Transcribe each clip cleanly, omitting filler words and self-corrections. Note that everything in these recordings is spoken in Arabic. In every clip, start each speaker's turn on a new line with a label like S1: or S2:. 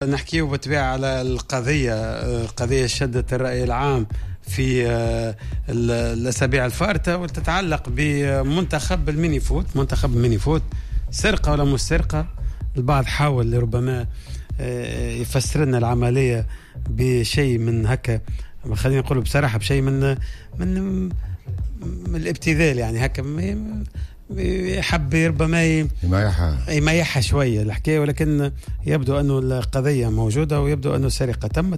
S1: نحكيه بالطبيعة على القضية شدت الرأي العام في الأسابيع الفارطة، وتتعلق بمنتخب الميني فوت. سرقة ولا مش سرقة؟ البعض حاول ربما يفسر لنا العملية بشيء من هكا، خلينا نقول بصراحة بشيء من الابتذال، يعني هكا يحب ربما يميحها شوية الحكاية، ولكن يبدو أنه القضية موجودة ويبدو أنه السرقة تمت،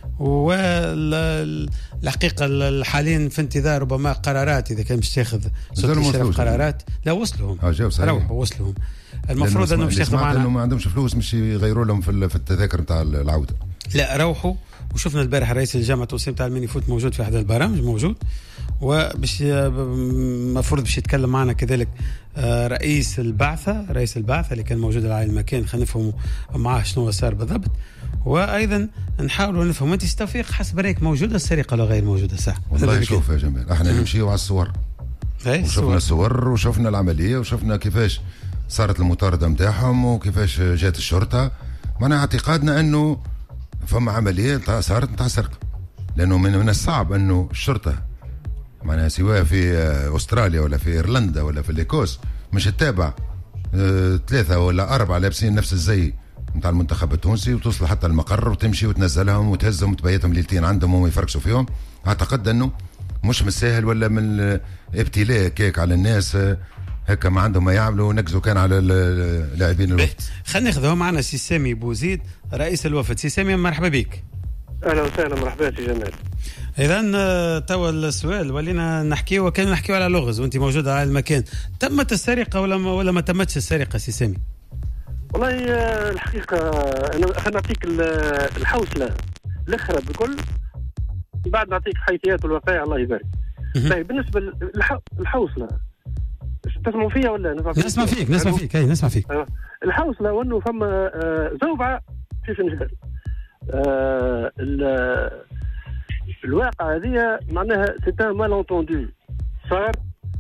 S1: والحقيقة الحاليين في انتظار ربما قرارات إذا كان مش تاخذ قرارات. لا وصلهم وصلهم المفروض أنه مش ياخذوا معنا،
S2: أنه ما عندهمش فلوس مش يغيروا لهم في التذاكر نتاع العودة.
S1: لا روحوا، وشفنا البارح رئيس الجامعة التونسية نتاع الميني فوت موجود في أحد البرامج موجود، وبش مفروض باش يتكلم معنا كذلك رئيس البعثة اللي كان موجود على المكان، خلينا نفهم معاه شنو صار بالضبط، وأيضا نحاولوا نفهم أنت توفيق حسب رأيك موجودة السرقة ولا غير موجودة؟ صح
S2: والله شوف يا جمال، احنا نمشيو على الصور، وشفنا الصور وشفنا العملية وشفنا كيفاش صارت المطاردة متاعهم وكيفاش جات الشرطة. معناها اعتقادنا أنه فما عملية صارت نتاع سرقة، لأنه من الصعب أنه الشرطة معناها سواء في أستراليا ولا في إيرلندا ولا في الإيكوس مش تتابع 3 ولا 4 لابسين نفس الزي نتاع المنتخب التونسي وتوصل حتى المقر وتمشي وتنزلهم وتهزهم وتبيتهم ليلتين عندهم وما يفرقشوا فيهم. أعتقد أنه مش مسهل ولا من ابتلاء كيك على الناس هكا ما عندهم ما يعملوا، نكزوا كان على اللاعبين الوفد.
S1: خلينا ناخذه معنا سي سامي بوزيد رئيس الوفد. سي سامي مرحبا بك.
S3: اهلا وسهلا، مرحبا سي جمال.
S1: اذا توا السؤال ولينا نحكيو على لغز وانت موجوده على المكان، تمت السرقه ولا ما تمتش السرقه سي سامي؟
S3: والله الحقيقه انا نعطيك الحوصله الاخرى بكل، بعد نعطيك حيثيات الواقع الله يبارك. طيب بالنسبه للحوصله تسمعوا فيها ولا
S1: نسمع فيك اي نسمع فيك.
S3: الحوصله وانه فما زوبعه في فنجان. الواقع هذه معناها سيتان مال انتوندو صار،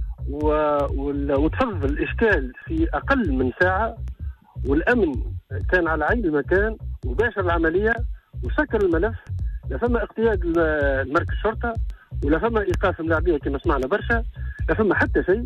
S3: وتفضل الاشكال في اقل من ساعه، والامن كان على عين المكان وباشر العمليه وسكر الملف. لا فما اقتياد لمركز الشرطه ولا فما ايقاف ملاعبيه كما سمعنا برشا، لا فما حتى شيء.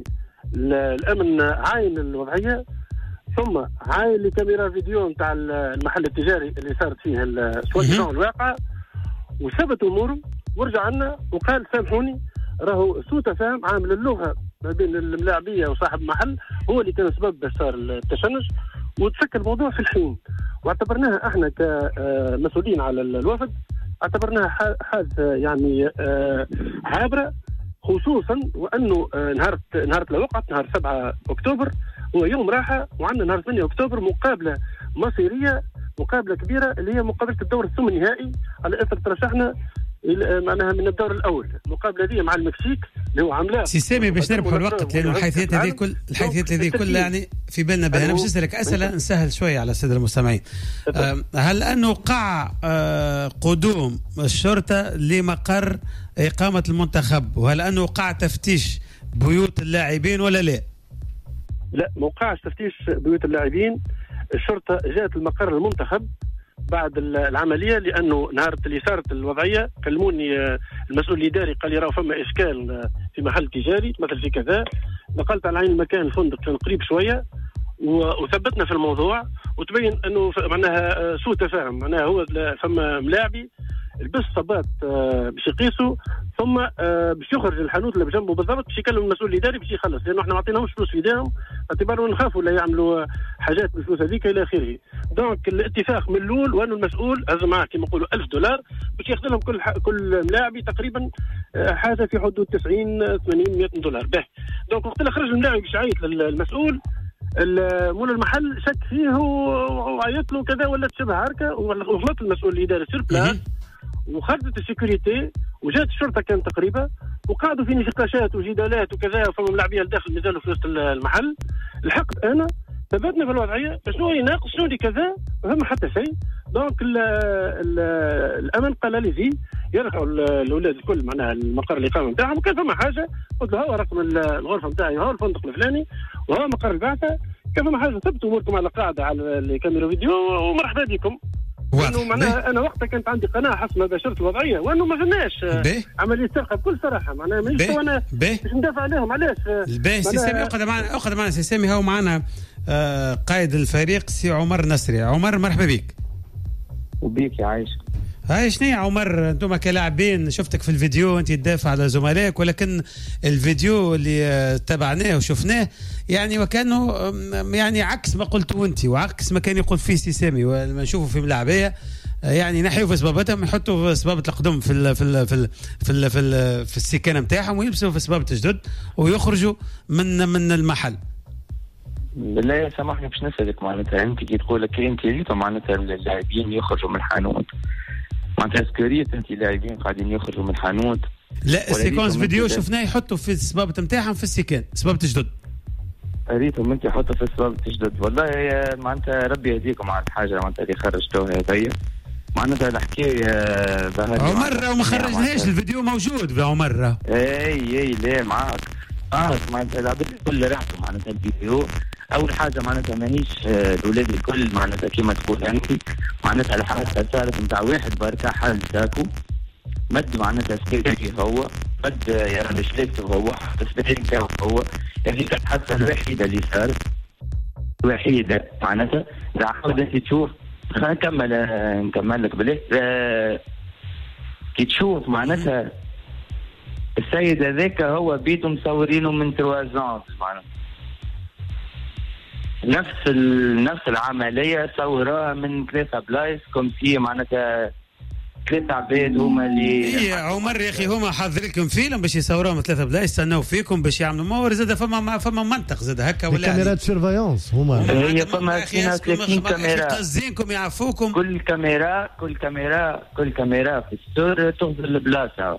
S3: الامن عاين الوضعيه، ثم عاين لكاميرا فيديو نتاع المحل التجاري اللي صارت فيه سواء الواقع، وثبت اموره ورجع لنا وقال سامحوني راهو سوء تفاهم عامل اللغه ما بين الملاعبيه وصاحب المحل هو اللي كان سبب باش صار التشنج، وتسكر الموضوع في الحين. واعتبرناها احنا كمسؤولين على الوفد اعتبرناها حادثه يعني عابره، خصوصا وانه نهار الوقت نهار 7 اكتوبر هو يوم راحه، وعندنا نهار 8 اكتوبر مقابله مصيريه، مقابله كبيره اللي هي مقابله الدور الثمن النهائي على اثر ترشحنا معناها من الدور الاول. المقابله دي مع المكسيك اللي هو عاملاه
S1: سي سامي باش نربحوا الوقت، لانه الحيثيات هذه كل يعني في بالنا بها. انا باش نسالك اسئله نسهل شويه على الساده المستمعين. هل انه وقع قدوم الشرطه لمقر اقامه المنتخب، وهل انه وقع تفتيش بيوت اللاعبين ولا لا؟
S3: لا، ما وقعش تفتيش بيوت اللاعبين. الشرطه جاءت المقر المنتخب بعد العمليه، لانه نهار اللي صارت الوضعيه كلموني المسؤول الاداري قال لي راه فما اشكال في محل تجاري مثل في كذا. نقلت على عين المكان، الفندق كان قريب شويه وثبتنا في الموضوع، وتبين انه معناها سوء تفاهم. معناها هو فما ملاعبي لبس صبات باش يقيسوا، ثم باش يخرج الحانوت اللي بجنبه بالضبط باش يكلم المسؤول الاداري باش يخلص، لانه احنا ما عطيناهمش فلوس في ايديهم باعتبار نخافوا لا يعملوا حاجات بالفلوس هذيك الى اخره. دونك الاتفاق من الاول وانه المسؤول هز معاه كما نقولوا $1000 باش ياخذ لهم كل ملاعبي تقريبا حاجه في حدود 90 80 100 دولار. به دونك وقت اللي خرج الملاعب باش يعيط للمسؤول، مول المحل شك فيه وعيط له كذا ولا تشبه هركه، وغلط المسؤول الاداري سير بلاس، وخرجت السيكوريتي وجات الشرطه كانت تقريبا، وقعدوا في نقاشات وجدالات وكذا، فما ملاعبيه الداخل مازالوا في وسط المحل. الحق انا ثبتنا في الوضعيه شنو يناقص شنو اللي كذا، ما فما حتى شيء. دونك الامن قال لي زي يرجعوا الاولاد الكل معناها المقر الاقامه نتاعهم، وكان فما حاجه قلت له هو رقم الغرفه نتاعي، هو الفندق الفلاني، وهو مقر البعثه، كان فما حاجه ثبتوا اموركم على قاعده على الكاميرا فيديو ومرحبا بكم. وانه معناها انا وقتها كانت عندي قناعه حسب ما باشرت الوضعيه وانه ما فناش عمليه سرقه بكل صراحه. معناها مانيش انا باش ندافع عليهم. علاش
S1: سي سامي اقعد معنا سي سامي. هاو معنا قائد الفريق سي عمر نصري. عمر مرحبا بك.
S4: وبيك يا عايش.
S1: هاي شنو يا عمر، انتم كلاعبين شفتك في الفيديو انت تدافع على زملائك، ولكن الفيديو اللي تابعناه وشفناه يعني وكانه يعني عكس ما قلتوا انت وعكس ما كان يقول فيه سي سامي. ولما نشوفوا في ملاعبيه يعني نحيوا في سبابتهم، يحطوا في سبابه القدم في السكانه نتاعهم ويلبسوا في سبابه الجدد ويخرجوا من المحل.
S4: بالله سامحني باش نسألك، معناتها انت كي تقول لك انت ريتوا معناتها اللاعبين يخرجوا من الحانوت، معناتها سكريت انت لاعبين قاعدين يخرجوا من الحانوت؟
S1: لا السيكونس فيديو شفناه يحطوا في السبابه نتاعهم في السكان سبابه الجدد.
S4: ريتهم انت يحطوا في سبابه الجدد. والله معناتها ربي يهديكم على الحاجه معناتها اللي خرجتوها هذيا. معناتها الحكايه
S1: عمر وما خرجناش الفيديو موجود بعمر.
S4: اي لا معاك معناتها العباد الكل راحتوا معناتها الفيديو. اول حاجه معناتها ماهيش الاولاد الكل معناتها كيما تقول انت معناتها الحادثه صارت نتاع واحد بركه حال ذاكو مد معناتها سكيتي هو مد يا رب شليته هو السبيل نتاعو هو. هذيك الحادثه الوحيده اللي صارت الوحيده معناتها عاود انت تشوف. خلينا نكمل لك بليه. كي تشوف معناتها السيد هذاك هو بيتو مصورينه من 3 ans معناتها نفس العمليه صوروها من 3 بلايص كوم سي معناتها 3 عباد هما اللي
S1: اي عمر يا اخي هما حاضرين فيلم باش يصوروها من 3 بلايص يستناو فيكم باش يعملوا مور زاد فما منطق زاد هكا ولا
S5: كاميرات سيرفايونس هما
S4: هي فما 30 كاميرا
S1: قزينكم يعفوكم.
S4: كل كاميرا في السور تغزل البلاصه.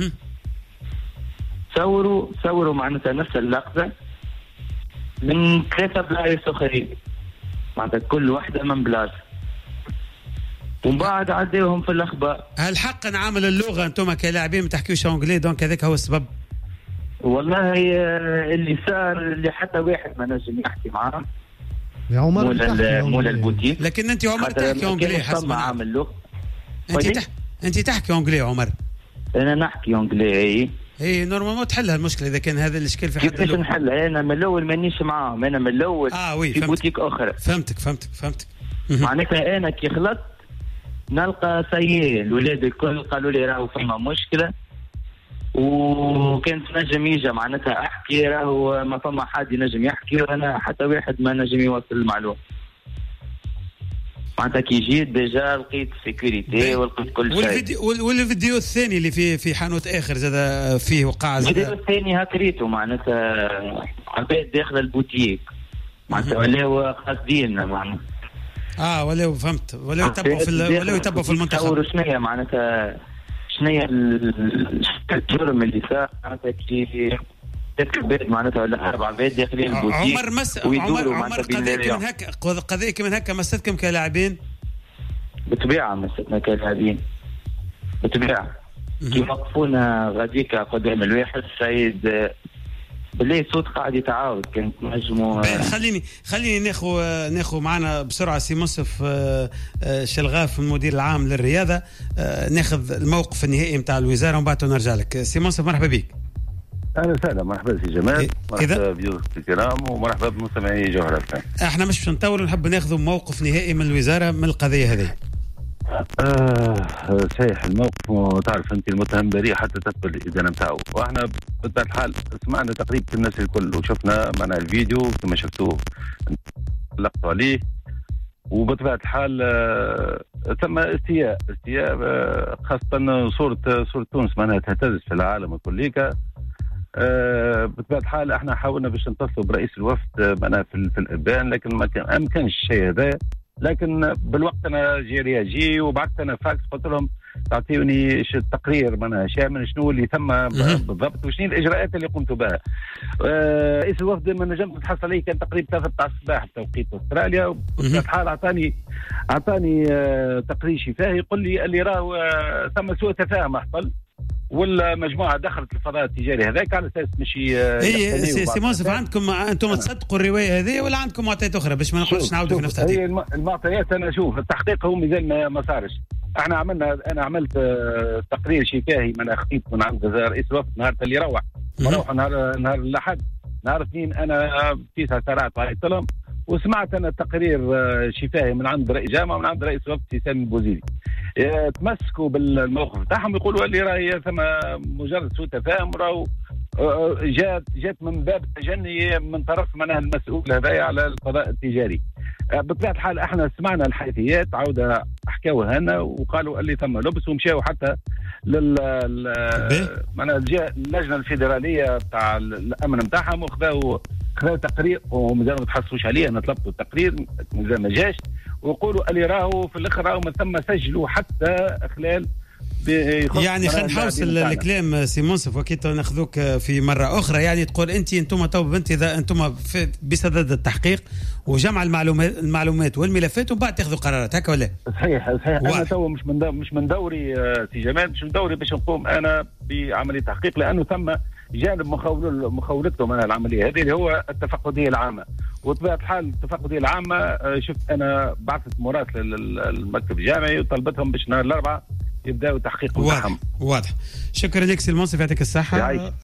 S4: صوروا معناتها نفس اللقطه من 3 بلايص اخرين معناتها كل واحده من بلاصه ومن بعد عديوهم في الاخبار.
S1: هل حقا عامل اللغه انتم كلاعبين ما تحكيوش انجلي دونك هذاك هو السبب؟
S4: والله اللي صار اللي حتى واحد ما نجم يحكي معاه
S5: يا عمر
S4: مول البوتيك.
S1: لكن انت عمر تحكي انجلي حسب
S4: عامل لغه.
S1: انت تحكي انجلي عمر؟
S4: انا نحكي انجلي.
S1: اي نورمالمون تحلها المشكله اذا كان هذا الاشكال في حد.
S4: كيفاش نحلها؟ انا من الاول مانيش معاهم، انا من الاول في بوتيك اخرى.
S1: فهمتك
S4: معناتها انا كي خلطت نلقى سيء الولاد الكل قالوا لي راهو فما مشكله وكانت نجم يجي معناتها احكي راهو ما فما حد ينجم يحكي وانا حتى واحد ما نجم يوصل المعلومه. معناتها كي جيت ديجا لقيت سيكوريتي ولقيت كل شيء.
S1: والفيديو الثاني اللي في حانوت اخر زاد فيه وقع
S4: الفيديو الثاني هكريته معناتها عباد داخل البوتيك معناتها ولاو قاصدين معناتها
S1: ولاو فهمت ولاو يتبعوا في المنتخب.
S4: تصوروا شنيا معناتها شنيا الجرم اللي صار معناتها كي معناتها ولا 4 عباد داخلين البوتيك.
S1: عمر قضية كمان هكا مستكم كلاعبين؟
S4: بطبيعة مستنا كلاعبين بطبيعة. كي وقفونا غاديكا قدام الواحد السيد بالله صوت قاعد يتعاود كانت نجمو.
S1: خليني ناخذ معنا بسرعه سي منصف شلغاف المدير العام للرياضه ناخذ الموقف النهائي نتاع الوزاره ومن بعد نرجع لك. سي منصف مرحبا بك.
S6: اهلا وسهلا. مرحبا سي جمال. مرحبا بضيوفك الكرام ومرحبا بمستمعي جوهر.
S1: احنا مش باش نطولوا نحب ناخذ موقف نهائي من الوزاره من القضيه هذه.
S6: صحيح الموقف تعرف انت المتهم بريء حتى تثبت الادانه نتاعو واحنا بطبيعه الحال سمعنا تقريبا الناس الكل وشفنا معنا الفيديو كما شفتوه لقطوا عليه وبطبيعه الحال ثم استياء خاصه صوره تونس معناها تهتز في العالم كليك. بطبيعه الحال احنا حاولنا باش نتصلوا برئيس الوفد معناها في الابان لكن ما كانش الشيء هذا. لكن بالوقت انا رياجي وبعثت انا فاكس قلت لهم تعطيوني التقرير معناها شامل شنو اللي ثم بالضبط وشنو الاجراءات اللي قمت بها. رئيس الوفد ما نجمت نتحصل عليه كان تقريبا 3 تاع الصباح بتوقيت استراليا وبطبيعه الحال اعطاني تقرير شفاهي يقول لي اللي راهو ثم سوء تفاهم حصل والمجموعه دخلت الفضاء التجاري هذاك على اساس مشي.
S1: هي سي منصف، عندكم انتم تصدقوا الروايه هذه ولا عندكم معطيات اخرى باش ما نقولش نعاودوا في نفس التعطيل؟
S6: هي المعطيات انا اشوف التحقيق هو مازال ما صارش. انا عملت تقرير شفاهي من اخطيت من عند رئيس الوفد نهار اللي روح نهار الاحد. نهار الاثنين انا 9 ساعات عيطت لهم وسمعت انا تقرير شفاهي من عند رئيس جامعه ومن عند رئيس الوفد سامي البوزيدي. تمسكوا بالموقف تاعهم، يقولوا اللي راهي ثم مجرد سوء تفاهم، راهو جات من باب التجني من طرف منها المسؤول هذايا على الفضاء التجاري. بطبيعه الحال احنا سمعنا الحيثيات عوده حكاوها لنا وقالوا اللي ثم لبس ومشاو حتى اللجنه الفيدراليه تاع الامن نتاعهم وخذوا تقرير ومازال ما تحصلوش عليه. انا طلبت التقرير مازال ما جاش، ويقولوا اللي راهو في الاخر راهو ما ثم سجلوا حتى خلال
S1: يعني خلينا نحوصل الكلام سي منصف وكيت ناخذوك في مره اخرى. يعني تقول انتم تو بنت اذا انتم بصدد التحقيق وجمع المعلومات والملفات وبعد تاخذوا قرارات هكا ولا؟
S6: صحيح انا تو مش من دوري سي جمال، مش من دوري باش نقوم انا بعمليه تحقيق، لانه ثم جانب مخاولتهم انا العمليه هذه اللي هو التفقديه العامه. وطبيعه الحال التفقديه العامه شفت انا بعثت مراسله للمكتب الجامعي وطلبتهم باش نهار الاربعاء يبداوا تحقيق.
S1: واضح. شكرا لك سي المنصف، يعطيك الصحه.